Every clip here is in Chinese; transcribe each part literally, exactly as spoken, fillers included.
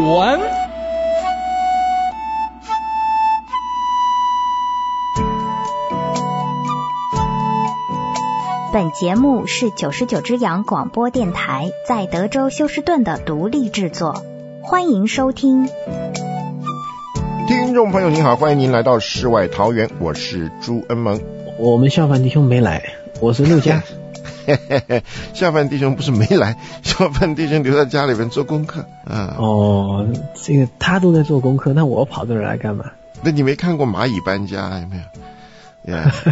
文。 本节目是九十九只羊广播电台在德州休斯顿的独立制作，欢迎收听。 听众朋友您好，欢迎您来到世外桃源，我是朱恩萌。 我们下凡弟兄没来，我是陆家。 下凡弟兄不是没来，下凡弟兄留在家里面做功课啊。 哦，这个他都在做功课，那我跑这儿来干嘛？ 那你没看过蚂蚁搬家有没有？呀、yeah, ，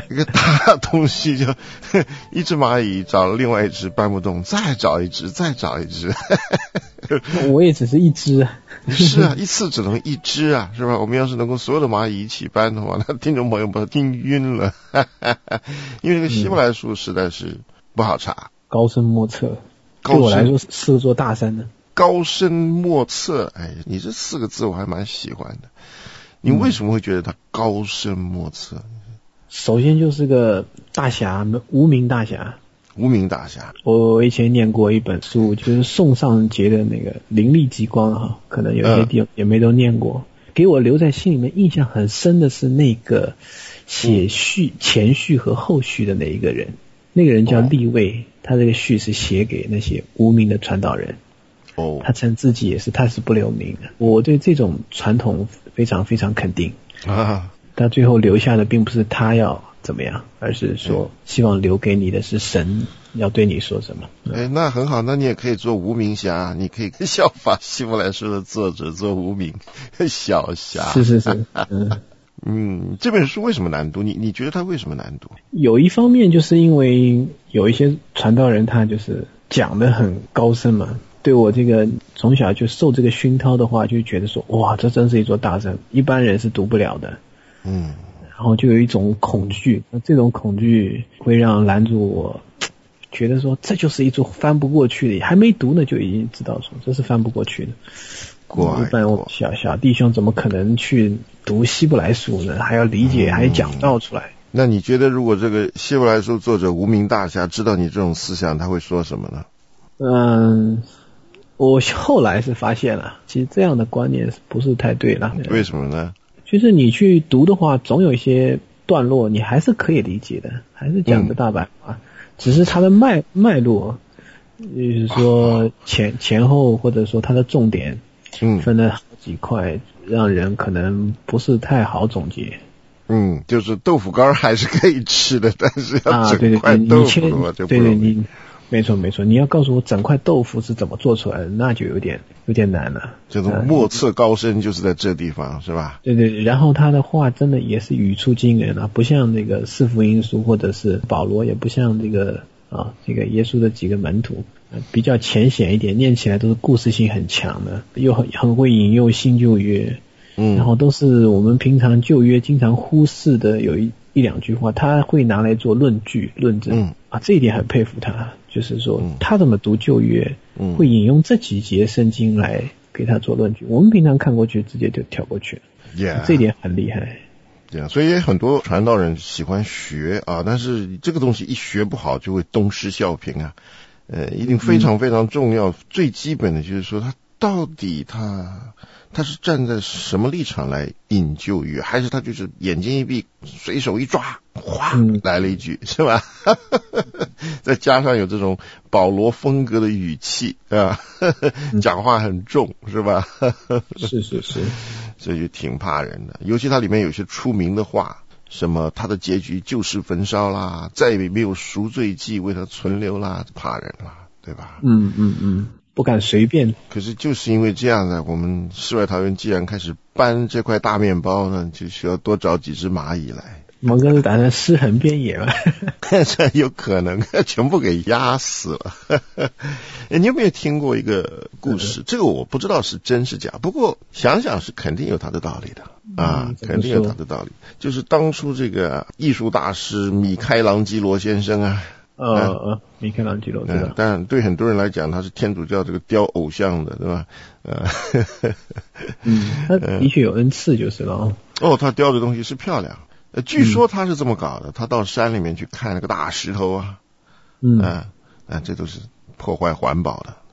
一个大东西就一只蚂蚁找了另外一只搬不动，再找一只，再找一只。 我也只是一只啊。 是啊，一次只能一只啊，是吧？我们要是能够所有的蚂蚁一起搬的话，那听众朋友把它听晕了。因为这个希伯来书实在是不好查， 高深莫测。对我来说是座大山呢。 高深莫测，哎，你这四个字我还蛮喜欢的。你为什么会觉得它高深莫测？嗯首先就是个大侠，无名大侠。 无名大侠。 我以前念过一本书，就是宋尚节的那个《灵力极光》哈，可能有些地方也没都念过。嗯、给我留在心里面印象很深的是那个写序、前序和后序的那一个人，那个人叫利位，哦、他这个序是写给那些无名的传道人。哦，他称自己也是，他是不留名的。我对这种传统非常非常肯定啊。他最后留下的并不是他要怎么样，而是说希望留给你的是神要对你说什么。 哎，那很好，那你也可以做无名侠，你可以效法希伯来书的作者做无名小侠。 是是是，嗯嗯，这本书为什么难读？你你觉得它为什么难读？ 有一方面就是因为有一些传道人他就是讲得很高深嘛。对我这个从小就受这个熏陶的话，就觉得说哇，这真是一座大山，一般人是读不了的。嗯，然后就有一种恐惧，那这种恐惧会让拦住我，觉得说这就是一座翻不过去的，还没读呢就已经知道说这是翻不过去的。 怪一般我小小弟兄怎么可能去读希伯来书呢？还要理解，嗯、还讲道出来。 那你觉得如果这个希伯来书作者无名大侠知道你这种思想，他会说什么呢？ 嗯，我后来是发现了，其实这样的观念不是太对了。 为什么呢？ 就是你去读的话，总有一些段落你还是可以理解的，还是讲的大白话，嗯、只是它的脉脉络，就是说前、啊、前后或者说它的重点，嗯，分了好几块，让人可能不是太好总结。 嗯，就是豆腐干还是可以吃的，但是要整块豆腐的话就不容易。 对对对，你没错没错，你要告诉我整块豆腐是怎么做出来的，那就有点有点难了。 这种莫测高深就是在这地方，嗯、是吧？ 对对，然后他的话真的也是语出惊人啊，不像那个四福音书或者是保罗，也不像这个啊这个耶稣的几个门徒，呃、比较浅显一点，念起来都是故事性很强的，又很很会引用新旧约，嗯，然后都是我们平常旧约经常忽视的，有一一两句话，他会拿来做论据论证，嗯啊，这一点很佩服他。就是说他怎么读旧约，嗯、会引用这几节圣经来给他做论据，我们平常看过去直接就跳过去了， yeah, 这一点很厉害。 对啊，所以很多传道人喜欢学啊，但是这个东西一学不好就会东施效颦啊，呃，一定非常非常重要，嗯、最基本的就是说他到底他他是站在什么立场来引旧约，还是他就是眼睛一闭随手一抓哗、嗯、来了一句，是吧？再加上有这种保罗风格的语气啊，讲话很重，是吧？ 是是是， 所以就挺怕人的。尤其它里面有些出名的话，什么他的结局就是焚烧啦，再也没有赎罪祭为他存留啦，怕人啦，对吧？ 嗯嗯嗯，不敢随便。 可是就是因为这样呢，我们世外桃源既然开始搬这块大面包呢，就需要多找几只蚂蚁来。 毛哥是打算尸横遍野吧？ 这有可能全部给压死了。你有没有听过一个故事？这个我不知道是真是假，不过想想是肯定有它的道理的啊，嗯、肯定有它的道理。就是当初这个艺术大师米开朗基罗先生啊， 呃呃，米开朗基罗知道、嗯， 但对很多人来讲，他是天主教这个雕偶像的，对吧？呃， 嗯，他的确有恩赐就是了。 哦，他雕的东西是漂亮。呃，据说他是这么搞的，嗯、他到山里面去看那个大石头啊，嗯，啊、呃，这都是破坏环保的，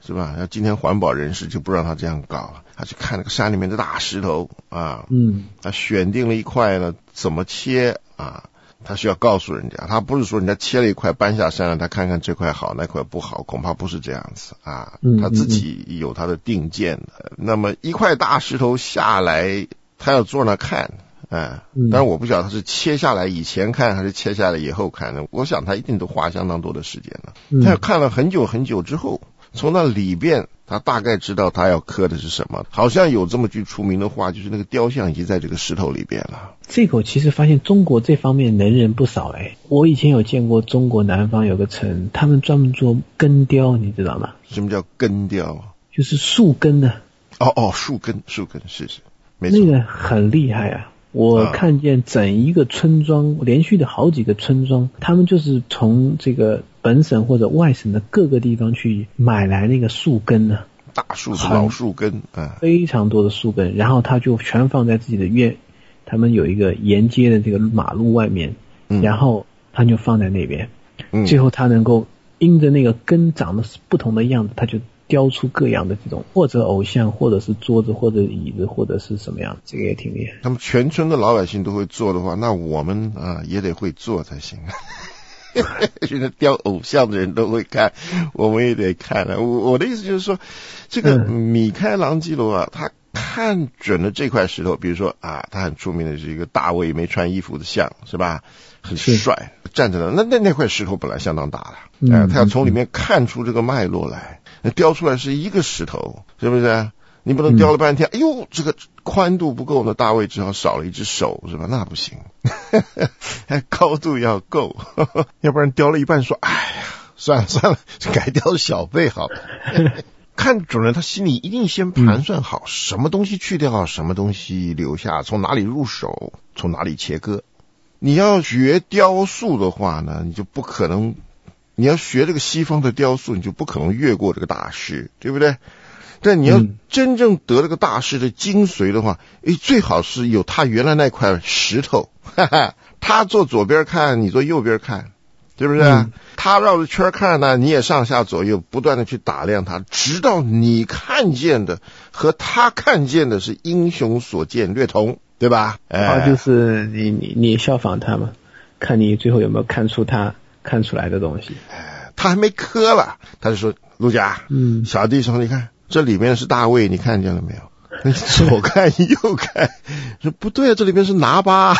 是吧？要今天环保人士就不让他这样搞了，他去看那个山里面的大石头啊， 嗯， 他选定了一块呢，怎么切啊？他需要告诉人家，他不是说人家切了一块搬下山了，他看看这块好那块不好，恐怕不是这样子啊。他自己有他的定见的。那么一块大石头下来，他要坐那看，哎，当然我不晓得他是切下来以前看还是切下来以后看的。我想他一定都花相当多的时间了。他要看了很久很久之后，从那里边他大概知道他要刻的是什么。好像有这么句出名的话，就是那个雕像已经在这个石头里边了。 这个我其实发现中国这方面能人不少哎。我以前有见过中国南方有个城，他们专门做根雕，你知道吗？ 什么叫根雕？ 就是树根的。 哦哦，树根，树根，是是，没错。 那个很厉害啊。我看见整一个村庄，连续的好几个村庄，他们就是从这个本省或者外省的各个地方去买来那个树根呢、 啊，大树的老树根，啊， 非常多的树根，然后他就全放在自己的院，他们有一个沿街的这个马路外面， 嗯、 然后他就放在那边， 嗯、 最后他能够因着那个根长得不同的样子，他就雕出各样的这种，或者偶像，或者是桌子，或者椅子，或者是什么样，这个也挺厉害。 他们全村的老百姓都会做的话，那我们啊也得会做才行。现在雕偶像的人都会看，我们也得看了。我我的意思就是说，这个米开朗基罗啊，他看准了这块石头，比如说啊，他很出名的是一个大卫没穿衣服的像，是吧？很帅，站着的。那那那块石头本来相当大了，嗯、呃，他要从里面看出这个脉络来。那雕出来是一个石头，是不是？你不能雕了半天，嗯、哎呦，这个宽度不够呢，大卫只好少了一只手，是吧？那不行，高度要够，要不然雕了一半说，哎呀，算了算了，改雕小背好了。看准了，他心里一定先盘算好，嗯、什么东西去掉，什么东西留下，从哪里入手，从哪里切割。你要学雕塑的话呢，你就不可能。你要学这个西方的雕塑，你就不可能越过这个大师，对不对？但你要真正得这个大师的精髓的话，诶，最好是有他原来那块石头，哈哈，他坐左边看，你坐右边看，对不对？嗯、他绕着圈看呢，你也上下左右不断的去打量他，直到你看见的和他看见的是英雄所见略同，对吧？ 啊，就是你你你效仿他嘛，看你最后有没有看出他看出来的东西。 他还没磕了，他就说：“陆家，嗯，小弟兄，你看这里面是大卫，你看见了没有？你左看右看，说不对啊，这里面是拿巴。”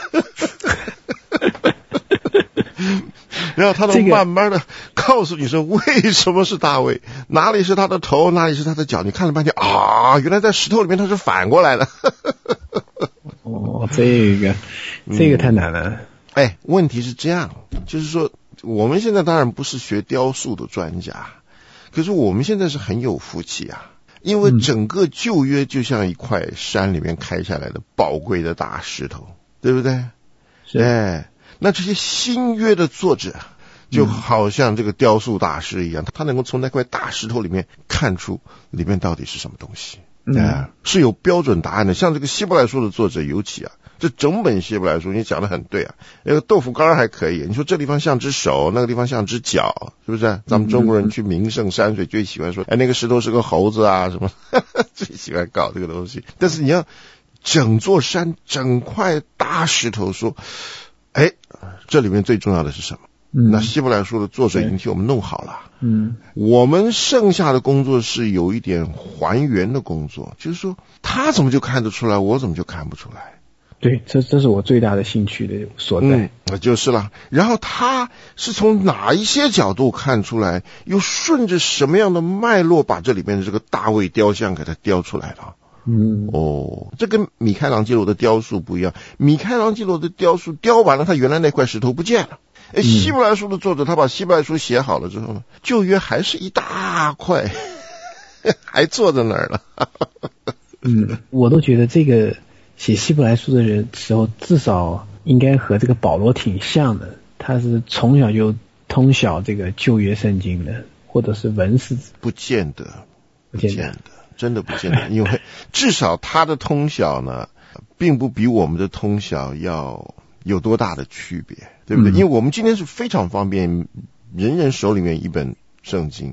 然后他能慢慢的告诉你说为什么是大卫，哪里是他的头，哪里是他的脚。你看了半天啊，原来在石头里面他是反过来的。 哦，这个这个太难了。嗯哎，问题是这样，就是说我们现在当然不是学雕塑的专家，可是我们现在是很有福气啊，因为整个旧约就像一块山里面开下来的宝贵的大石头，对不对？ 是。哎， 那这些新约的作者就好像这个雕塑大师一样，嗯、他能够从那块大石头里面看出里面到底是什么东西，嗯、呃，是有标准答案的。像这个希伯来书的作者尤其啊，这整本希伯来书你讲得很对啊，那个豆腐干还可以，你说这地方像只手，那个地方像只脚，是不是？咱们中国人去名胜山水最喜欢说，哎，那个石头是个猴子啊什么，最喜欢搞这个东西。但是你要整座山整块大石头说，哎，这里面最重要的是什么？嗯、那希伯来书的作者已经替我们弄好了，嗯，我们剩下的工作是有一点还原的工作，就是说他怎么就看得出来，我怎么就看不出来？ 对，这这是我最大的兴趣的所在。 嗯，那就是了。然后他是从哪一些角度看出来，又顺着什么样的脉络把这里面的这个大卫雕像给它雕出来了。嗯，哦，这跟米开朗基罗的雕塑不一样。米开朗基罗的雕塑雕完了，他原来那块石头不见了。哎，希伯来书的作者他把希伯来书写好了之后呢，旧约还是一大块，还坐在那儿了。 嗯，我都觉得这个写希伯来书的人时候，至少应该和这个保罗挺像的。他是从小就通晓这个旧约圣经的，或者是文士。 不见得，不见得，真的不见得。因为至少他的通晓呢，并不比我们的通晓要有多大的区别，对不对？嗯、因为我们今天是非常方便，人人手里面一本圣经，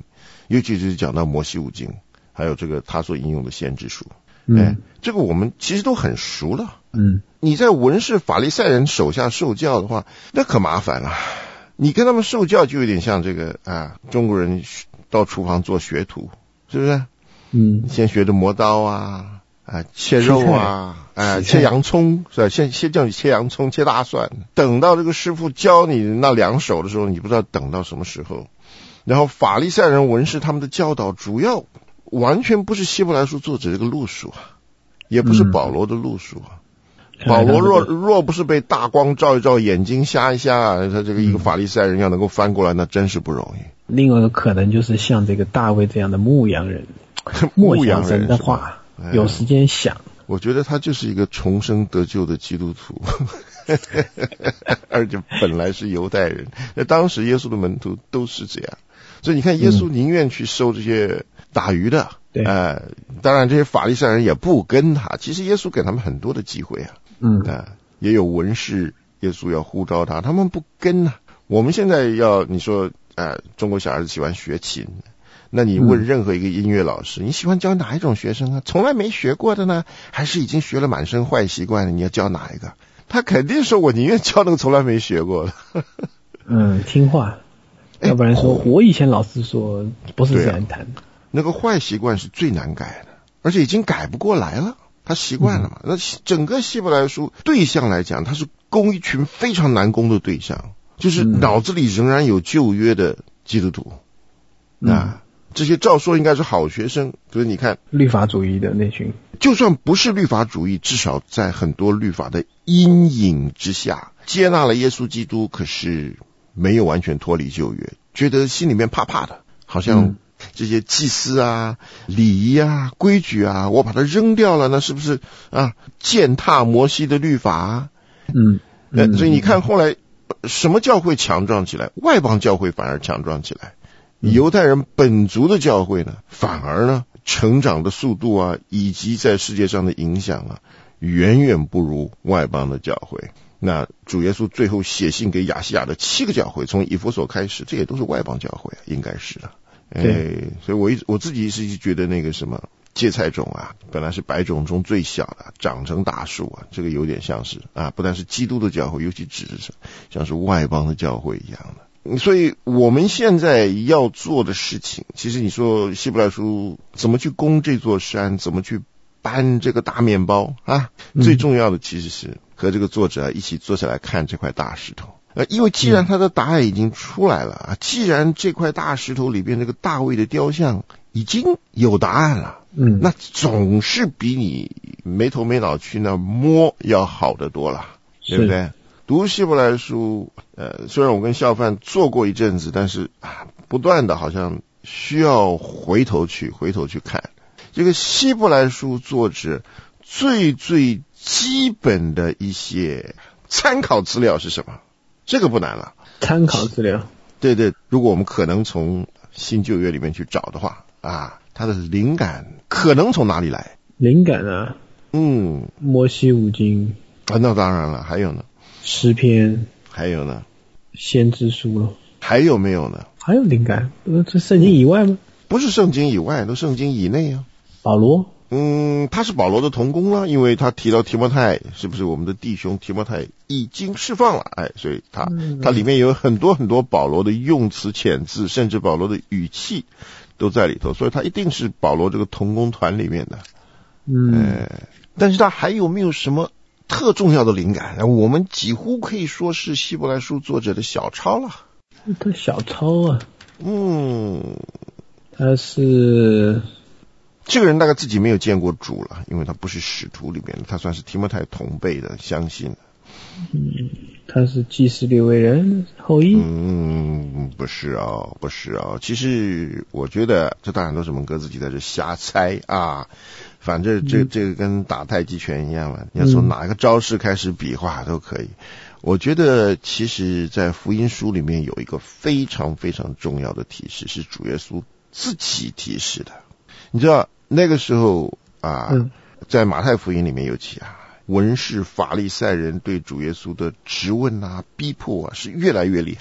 尤其是讲到摩西五经，还有这个他所引用的先知书。 嗯、 哎，这个我们其实都很熟了。 嗯， 你在文士法利赛人手下受教的话，那可麻烦了。你跟他们受教就有点像这个啊，中国人到厨房做学徒，是不是？ 嗯， 先学着磨刀啊，啊，切肉啊，啊，切洋葱，是吧？先先叫你切洋葱、切大蒜，等到这个师傅教你那两手的时候，你不知道等到什么时候。然后法利赛人文士他们的教导，主要完全不是希伯来书作者这个路数啊，也不是保罗的路数啊。嗯、保罗若若不是被大光照一照，眼睛瞎一瞎，他这个一个法利赛人要能够翻过来，那真是不容易。 另外一个可能就是像这个大卫这样的牧羊人，牧羊人的话，有时间想。 我觉得他就是一个重生得救的基督徒，而且本来是犹太人。那当时耶稣的门徒都是这样，所以你看，耶稣宁愿去收这些打鱼的， 对、 嗯，呃，当然这些法利赛人也不跟他。其实耶稣给他们很多的机会啊， 嗯， 啊、呃，也有文士，耶稣要呼召他，他们不跟啊。我们现在要你说，呃，中国小孩子喜欢学琴。那你问任何一个音乐老师，嗯、你喜欢教哪一种学生啊？从来没学过的呢，还是已经学了满身坏习惯的？你要教哪一个？他肯定说我宁愿教那个从来没学过的。 嗯，听话，要不然说、哎、我以前老师说不是这样谈的、啊。 那个坏习惯是最难改的，而且已经改不过来了，他习惯了嘛。嗯、那整个希伯来书对象来讲，他是攻一群非常难攻的对象，就是脑子里仍然有旧约的基督徒。 嗯、 啊。这些照说应该是好学生，可是你看律法主义的那群， 就算不是律法主义，至少在很多律法的阴影之下接纳了耶稣基督，可是没有完全脱离旧约，觉得心里面怕怕的，好像这些祭司啊、礼仪啊、规矩啊，我把它扔掉了，那是不是啊践踏摩西的律法啊？ 嗯，嗯呃，所以你看后来什么教会强壮起来，外邦教会反而强壮起来。犹太人本族的教会呢，反而呢成长的速度啊，以及在世界上的影响啊，远远不如外邦的教会。那主耶稣最后写信给亚细亚的七个教会，从以弗所开始，这也都是外邦教会，应该是的。哎，所以我一我自己是觉得那个什么芥菜种啊，本来是百种中最小的，长成大树啊，这个有点像是啊，不但是基督的教会，尤其指的是像是外邦的教会一样的。所以我们现在要做的事情，其实你说希伯来书怎么去攻这座山，怎么去搬这个大面包啊、嗯、最重要的其实是和这个作者一起坐下来看这块大石头。呃，因为既然他的答案已经出来了啊，既然这块大石头里边这个大卫的雕像已经有答案了，嗯，那总是比你没头没脑去那摸要好得多了，对不对？读希伯来书，呃，虽然我跟校范做过一阵子，但是啊，不断的好像需要回头去回头去看这个希伯来书作者最最基本的一些参考资料是什么？这个不难了。 参考资料， 对对，如果我们可能从新旧约里面去找的话啊，它的灵感可能从哪里来？ 灵感啊，嗯，摩西五经啊，那当然了，还有呢。 诗篇， 还有呢？ 先知书了。 还有没有呢？ 还有灵感？呃，这圣经以外吗？ 不是圣经以外，都圣经以内啊。 保罗， 嗯，他是保罗的同工了，因为他提到提摩太，是不是我们的弟兄提摩太已经释放了？哎，所以他他里面有很多很多保罗的用词遣字，甚至保罗的语气都在里头，所以他一定是保罗这个同工团里面的。嗯，呃、但是他还有没有什么特重要的灵感？我们几乎可以说是希伯来书作者的小抄了。 他小抄啊， 嗯， 他是这个人大概自己没有见过主了，因为他不是使徒里面的，他算是提摩太同辈的，相信的。 嗯，他是祭司利未人后裔？ 嗯，不是哦，不是哦。其实我觉得这当然都是蒙哥自己在这瞎猜啊。反正这这个跟打太极拳一样了，你要从哪一个招式开始比划都可以。我觉得其实在福音书里面有一个非常非常重要的提示，是主耶稣自己提示的。你知道那个时候啊，嗯、在马太福音里面尤其啊，文士法利赛人对主耶稣的质问啊、逼迫啊是越来越厉害。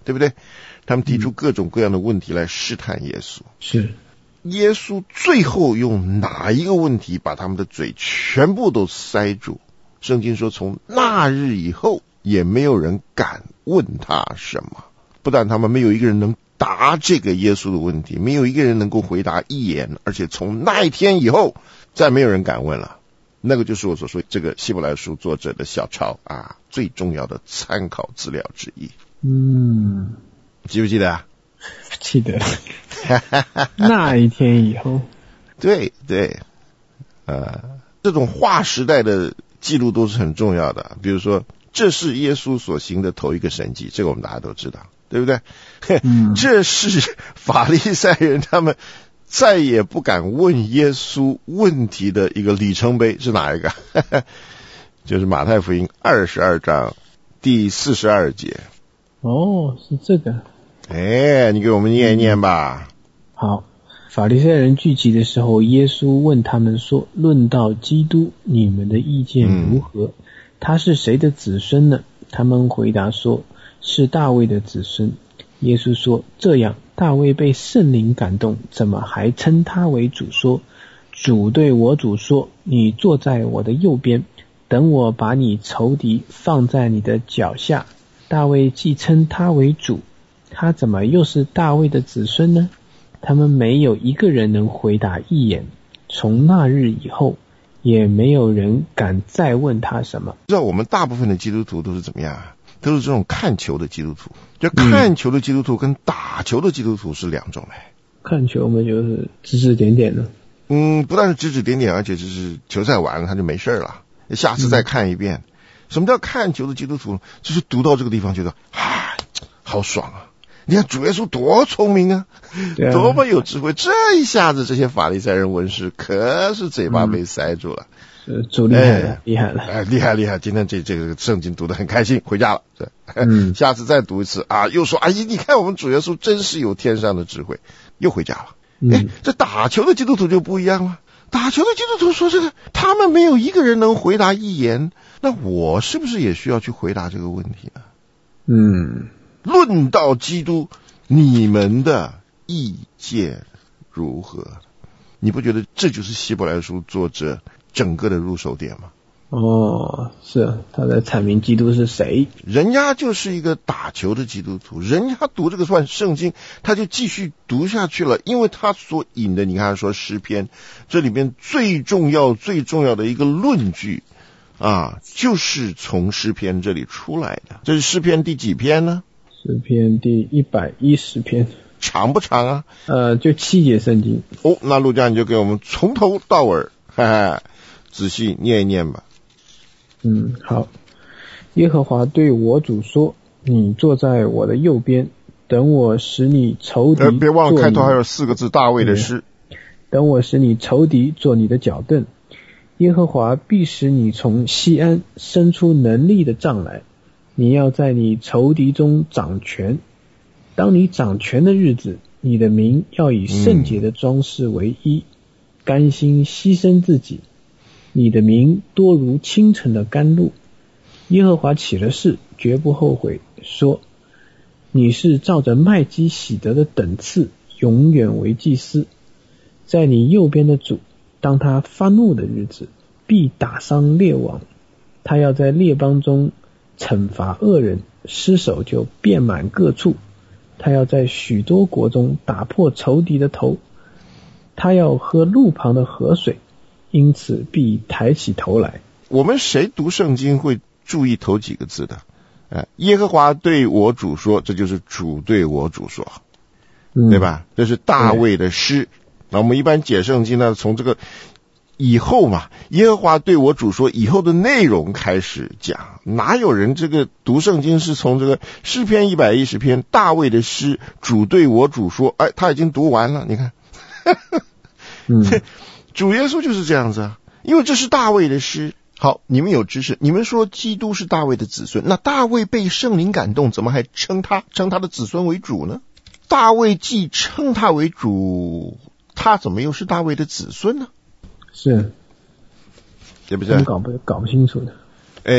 对不对？他们提出各种各样的问题来试探耶稣。 是。 耶稣最后用哪一个问题把他们的嘴全部都塞住？圣经说，从那日以后，也没有人敢问他什么。不但他们没有一个人能答这个耶稣的问题，没有一个人能够回答一言，而且从那一天以后，再没有人敢问了。那个就是我所说这个希伯来书作者的小抄啊，最重要的参考资料之一。 嗯， 记不记得啊？ 记得。那一天以后， 对对，呃，这种划时代的记录都是很重要的。比如说，这是耶稣所行的头一个神迹，这个我们大家都知道，对不对？嗯、这是法利赛人他们再也不敢问耶稣问题的一个里程碑是哪一个？就是马太福音二十二章第四十二节。 哦，是这个。 哎，你给我们念一念吧。 好，法利赛人聚集的时候，耶稣问他们说：“论到基督，你们的意见如何？嗯、他是谁的子孙呢？”他们回答说：“是大卫的子孙。”耶稣说：“这样，大卫被圣灵感动，怎么还称他为主说？主对我主说：你坐在我的右边，等我把你仇敌放在你的脚下。大卫既称他为主，他怎么又是大卫的子孙呢？”他们没有一个人能回答一言。从那日以后，也没有人敢再问他什么。 知道我们大部分的基督徒都是怎么样啊？都是这种看球的基督徒。就看球的基督徒跟打球的基督徒是两种嘞。 看球嘛，就是指指点点的。 嗯，不但是指指点点，而且就是球赛完了他就没事了，下次再看一遍。嗯、什么叫看球的基督徒？就是读到这个地方觉得啊，好爽啊！你看主耶稣多聪明啊，啊多么有智慧！这一下子这些法利赛人文士可是嘴巴被塞住了。 嗯、主厉害了，哎、厉害了， 哎，厉害厉害！今天这这个圣经读得很开心，回家了。嗯，下次再读一次啊，又说哎呀，你看我们主耶稣真是有天上的智慧，又回家了。哎、嗯，这打球的基督徒就不一样了。打球的基督徒说这个，他们没有一个人能回答一言，那我是不是也需要去回答这个问题呢？ 嗯。 论到基督，你们的意见如何？你不觉得这就是希伯来书作者整个的入手点吗？ 哦，是他在阐明基督是谁。 人家就是一个打球的基督徒，人家读这个算圣经，他就继续读下去了，因为他所引的，你看他说诗篇，这里边最重要最重要的一个论据啊，就是从诗篇这里出来的。这是诗篇第几篇呢？ 诗篇第一百一十篇。 长不长啊？ 呃，就七节圣经。 哦，那陆家你就给我们从头到尾，哈哈，仔细念一念吧。 嗯，好。耶和华对我主说：“你坐在我的右边，等我使你仇敌。呃， 别忘了开头还有四个字，大卫的诗。 等我使你仇敌做你的脚凳。耶和华必使你从西安生出能力的杖来。你要在你仇敌中掌权。当你掌权的日子，你的名要以圣洁的装饰为衣，嗯、甘心牺牲自己。你的名多如清晨的甘露。耶和华起了誓，绝不后悔，说：你是照着麦基洗德的等次，永远为祭司。在你右边的主，当他发怒的日子，必打伤列王。他要在列邦中惩罚恶人，尸首就遍满各处。他要在许多国中打破仇敌的头。他要喝路旁的河水，因此必抬起头来。 我们谁读圣经会注意头几个字的？呃，耶和华对我主说，这就是主对我主说，嗯、对吧？这是大卫的诗。那我们一般解圣经呢，从这个以后嘛，耶和华对我主说以后的内容开始讲，哪有人这个读圣经是从这个诗篇一百一十篇大卫的诗，主对我主说，哎，他已经读完了，你看，嗯、主耶稣就是这样子啊，因为这是大卫的诗。好，你们有知识，你们说基督是大卫的子孙，那大卫被圣灵感动，怎么还称他称他的子孙为主呢？大卫既称他为主，他怎么又是大卫的子孙呢？ 是， 对不对？ 搞不搞不清楚的。 诶，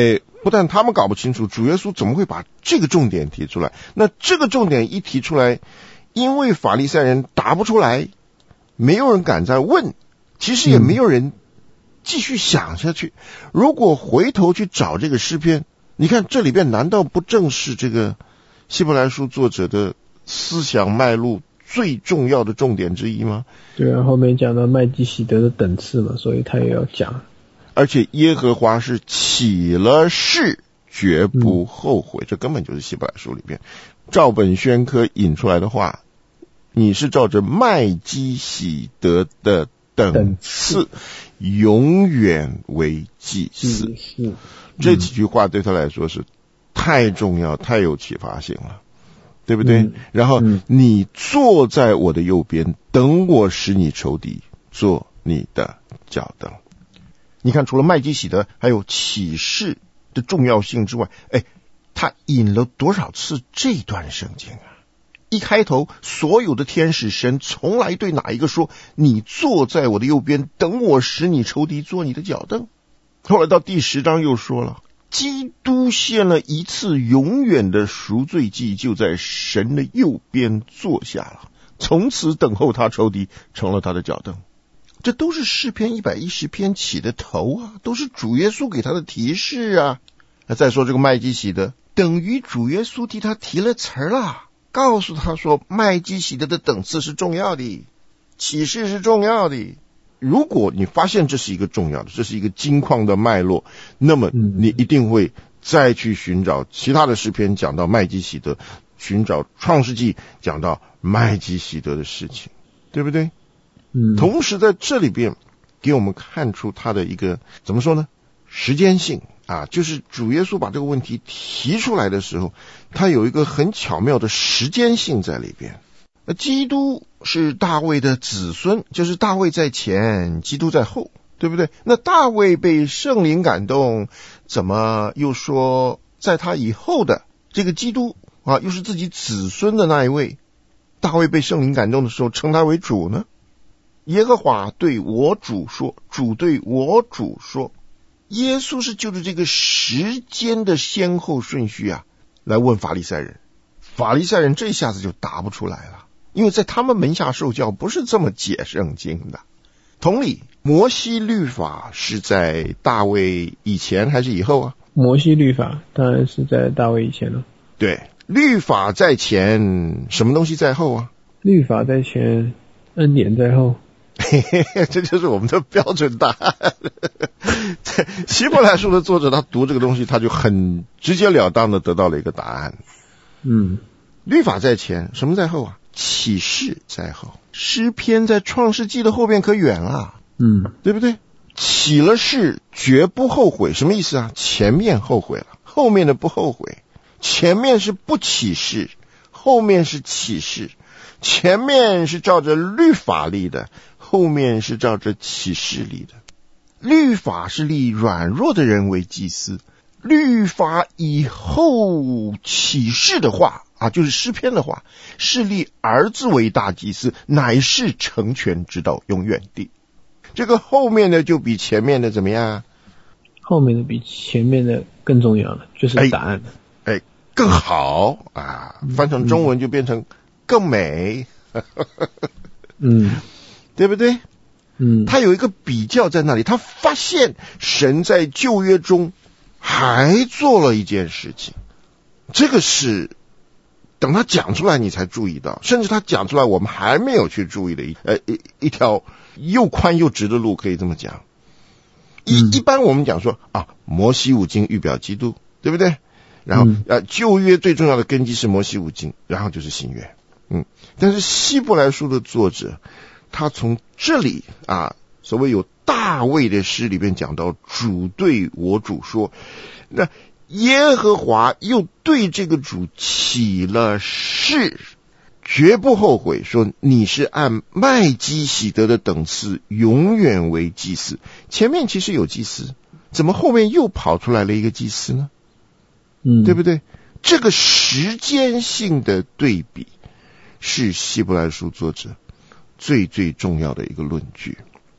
不但他们搞不清楚，主耶稣怎么会把这个重点提出来？那这个重点一提出来，因为法利赛人答不出来，没有人敢再问，其实也没有人继续想下去。如果回头去找这个诗篇，你看这里边难道不正是这个希伯来书作者的思想脉络最重要的重点之一吗？ 对啊，后面讲到麦基洗德的等次嘛，所以他也要讲。 而且耶和华是起了誓，绝不后悔，嗯、这根本就是希伯来书里边照本宣科引出来的话。你是照着麦基洗德的等次，永远为祭司。嗯、这几句话对他来说是太重要、太有启发性了，对不对？嗯、然后、嗯、你坐在我的右边，等我使你仇敌做你的脚凳。你看，除了麦基洗德还有启示的重要性之外，哎，他引了多少次这段圣经啊？一开头，所有的天使神从来对哪一个说，你坐在我的右边，等我使你仇敌做你的脚凳。后来到第十章又说了，基督献了一次永远的赎罪祭，就在神的右边坐下了，从此等候他仇敌，成了他的脚凳。这都是诗篇一百一十篇起的头啊，都是主耶稣给他的提示啊。那再说这个麦基洗德，等于主耶稣替他提了词儿了，告诉他说麦基洗德的等次是重要的，启示是重要的。如果你发现这是一个重要的，这是一个金矿的脉络，那么你一定会再去寻找其他的诗篇讲到麦基洗德，寻找创世纪讲到麦基洗德的事情，对不对？嗯，同时在这里边给我们看出他的一个怎么说呢？时间性啊，就是主耶稣把这个问题提出来的时候，他有一个很巧妙的时间性在里边。那基督是大卫的子孙，就是大卫在前，基督在后，对不对？那大卫被圣灵感动，怎么又说在他以后的这个基督啊，又是自己子孙的那一位，大卫被圣灵感动的时候称他为主呢？耶和华对我主说，主对我主说，耶稣是就着这个时间的先后顺序啊，来问法利赛人。法利赛人这下子就答不出来了，因为在他们门下受教不是这么解圣经的。同理，摩西律法是在大卫以前还是以后啊？ 摩西律法当然是在大卫以前了。 对，律法在前，什么东西在后啊？ 律法在前，恩典在后。 嘿嘿嘿，这就是我们的标准答案。希伯来书的作者他读这个东西，他就很直截了当的得到了一个答案。 嗯， 律法在前，什么在后啊？启示在后。诗篇在创世纪的后边可远了， 嗯， 对不对？起了誓，绝不后悔，什么意思啊？前面后悔了，后面的不后悔。前面是不起誓，后面是起誓。前面是照着律法立的，后面是照着启示立的。律法是立软弱的人为祭司，律法以后启示的话啊，就是诗篇的话，是立儿子为大祭司，乃是成全直到永远的。这个后面的就比前面的怎么样？ 后面的比前面的更重要了，就是答案。 哎，哎更好啊！翻成中文就变成更美。 嗯， 对不对？ 嗯， 他有一个比较在那里，他发现神在旧约中还做了一件事情，这个是等他讲出来你才注意到，甚至他讲出来我们还没有去注意的一呃一一条又宽又直的路，可以这么讲。一、嗯、一般我们讲说啊，摩西五经预表基督，对不对？然后、嗯、呃旧约最重要的根基是摩西五经，然后就是新约。嗯，但是希伯来书的作者，他从这里啊，所谓有大卫的诗里边讲到主对我主说，那耶和华又对这个主起了誓，绝不后悔，说你是按麦基洗德的等次永远为祭司。前面其实有祭司，怎么后面又跑出来了一个祭司呢？ 嗯， 对不对？这个时间性的对比是希伯来书作者最最重要的一个论据。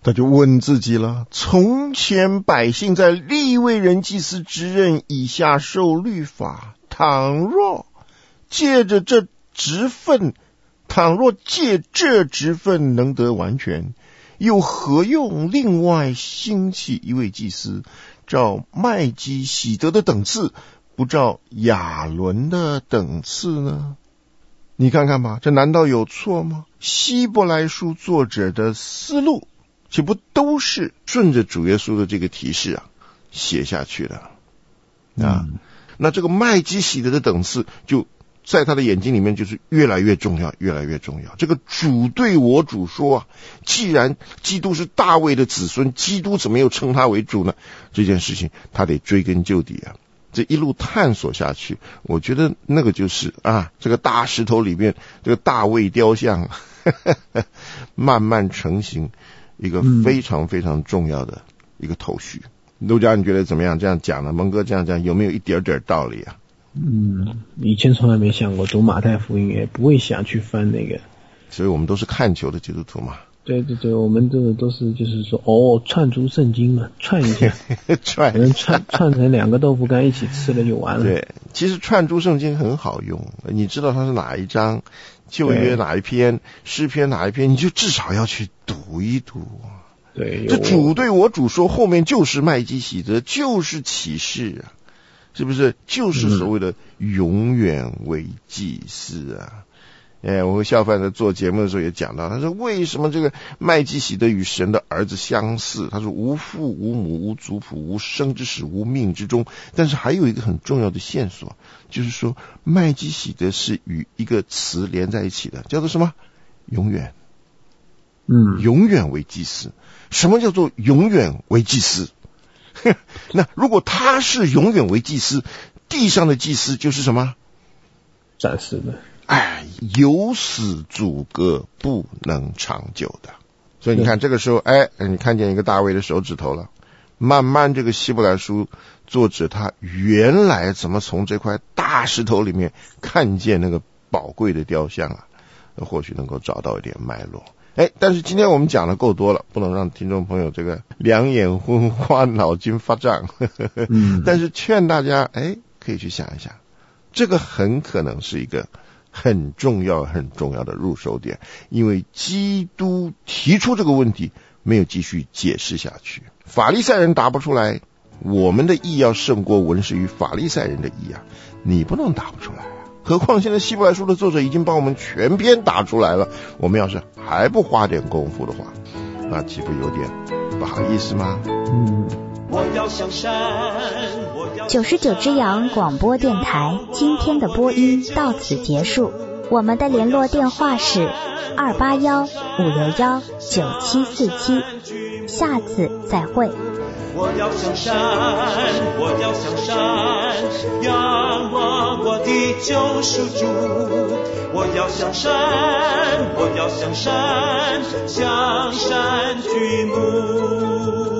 他就问自己了，从前百姓在利未人祭司之任以下受律法，倘若借着这职分，倘若借这职分能得完全，又何用另外兴起一位祭司，照麦基洗德的等次，不照亚伦的等次呢？你看看吧，这难道有错吗？希伯来书作者的思路岂不都是顺着主耶稣的这个提示啊写下去的啊？嗯、那这个麦基洗德的等次就在他的眼睛里面就是越来越重要，越来越重要。这个主对我主说啊，既然基督是大卫的子孙，基督怎么又称他为主呢？这件事情他得追根究底啊。这一路探索下去，我觉得那个就是啊，这个大石头里面这个大卫雕像呵呵慢慢成型，一个非常非常重要的一个头绪。陆家你觉得怎么样？这样讲呢？蒙哥这样讲有没有一点点道理啊？ 嗯，以前从来没想过读马太福音，也不会想去翻那个， 所以我们都是看球的基督徒嘛。 对对对，我们这个都是就是说，哦，串出圣经嘛，串一下， 串可能串串成两个豆腐干一起吃了就完了。 对，其实串出圣经很好用，你知道它是哪一章，旧约哪一篇，诗篇哪一篇，你就至少要去读一读。 对， 这主对我主说，后面就是麦基洗德，就是启示啊，是不是？就是所谓的永远为祭司啊。哎，我和孝范在做节目的时候也讲到，他说为什么这个麦基洗德与神的儿子相似？他说无父无母无族谱无生之始无命之中，但是还有一个很重要的线索，就是说麦基洗德是与一个词连在一起的，叫做什么？永远。嗯，永远为祭司。什么叫做永远为祭司？那如果他是永远为祭司，地上的祭司就是什么？ 暂时的。 哎，有死阻隔，不能长久的。所以你看这个时候，哎，你看见一个大卫的手指头了。慢慢这个希伯来书作者他原来怎么从这块大石头里面看见那个宝贵的雕像啊，或许能够找到一点脉络。哎，但是今天我们讲的够多了，不能让听众朋友这个两眼昏花，脑筋发胀。嗯，但是劝大家，哎，可以去想一想，这个很可能是一个很重要很重要的入手点，因为基督提出这个问题，没有继续解释下去。法利赛人答不出来，我们的义要胜过文士与法利赛人的义啊，你不能答不出来啊。何况现在希伯来书的作者已经帮我们全篇答出来了，我们要是还不花点功夫的话，那岂不有点不好意思吗？嗯。 我要向山，九十九只羊广播电台今天的播音到此结束，我们的联络电话是二八幺五六幺九七四七，下次再会。 我要向山，我要向山，仰望我的救赎主。我要向山，我要向山，向山举目。